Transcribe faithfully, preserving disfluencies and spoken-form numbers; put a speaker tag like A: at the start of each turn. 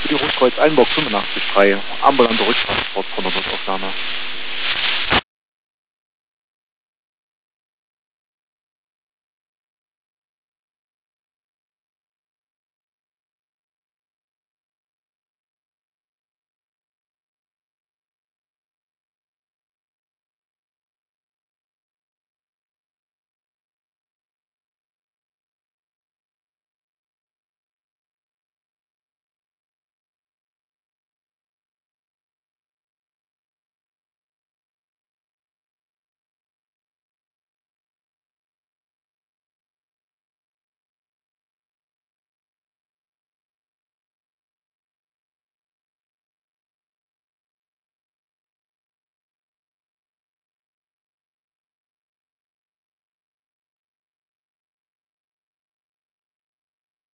A: für die Rotkreuz Einburg fünfundachtzig drei, ambulante Rücktransport von der Notaufnahme.